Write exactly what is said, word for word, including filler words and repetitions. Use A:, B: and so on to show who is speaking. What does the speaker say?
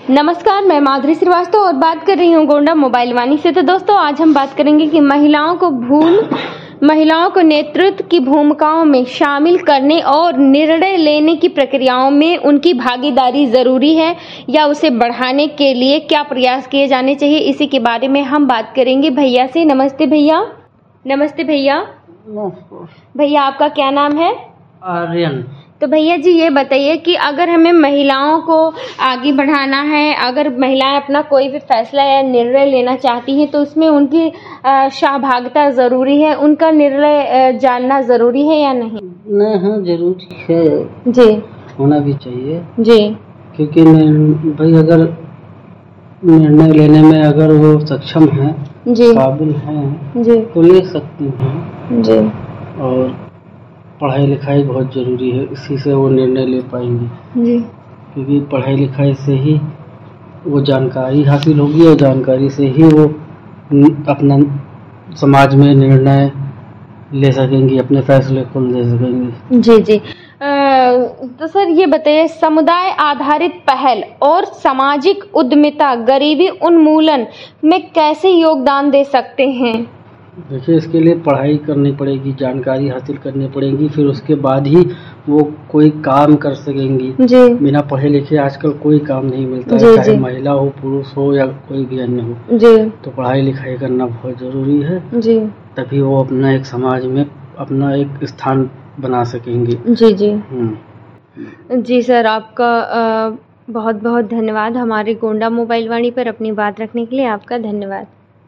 A: नमस्कार, मैं माधुरी श्रीवास्तव और बात कर रही हूँ गोंडा मोबाइल वाणी से। तो दोस्तों, आज हम बात करेंगे कि महिलाओं को भूल महिलाओं को नेतृत्व की भूमिकाओं में शामिल करने और निर्णय लेने की प्रक्रियाओं में उनकी भागीदारी जरूरी है या उसे बढ़ाने के लिए क्या प्रयास किए जाने चाहिए, इसी के बारे में हम बात करेंगे भैया से। नमस्ते भैया। नमस्ते भैया। भैया, आपका क्या नाम है?
B: आर्यन।
A: तो भैया जी, ये बताइए कि अगर हमें महिलाओं को आगे बढ़ाना है, अगर महिलाएं अपना कोई भी फैसला या निर्णय लेना चाहती हैं तो उसमें उनकी सहभागिता ज़रूरी है, उनका निर्णय जानना ज़रूरी है या नहीं?
B: नहीं, हाँ जरूरी है
A: जी,
B: होना भी चाहिए
A: जी,
B: क्योंकि भाई अगर निर्णय लेने में अगर वो सक्षम हैं,
A: जी,
B: काबिल हैं,
A: जी,
B: तो ले सकती हैं।
A: जी,
B: और पढ़ाई लिखाई बहुत ज़रूरी है, इसी से वो निर्णय ले पाएंगी।
A: जी,
B: क्योंकि पढ़ाई लिखाई से ही वो जानकारी हासिल होगी और जानकारी से ही वो अपना समाज में निर्णय ले सकेंगी, अपने फैसले खुद ले सकेंगी।
A: जी, जी। आ, तो सर ये बताइए, समुदाय आधारित पहल और सामाजिक उद्यमिता गरीबी उन्मूलन में कैसे योगदान दे सकते हैं?
B: देखिए, इसके लिए पढ़ाई करनी पड़ेगी, जानकारी हासिल करनी पड़ेगी, फिर उसके बाद ही वो कोई काम कर सकेंगी।
A: जी,
B: बिना पढ़े लिखे आजकल कोई काम नहीं मिलता
A: जी,
B: है, चाहे
A: जी,
B: महिला हो, पुरुष हो या कोई भी अन्य हो।
A: जी,
B: तो पढ़ाई लिखाई करना बहुत ज़रूरी है,
A: जी,
B: तभी वो अपना एक समाज में अपना एक स्थान बना सकेंगी।
A: जी, जी,
B: हम्म।
A: जी सर, आपका बहुत बहुत धन्यवाद हमारे गोंडा मोबाइल वाणी पर अपनी बात रखने के लिए। आपका धन्यवाद।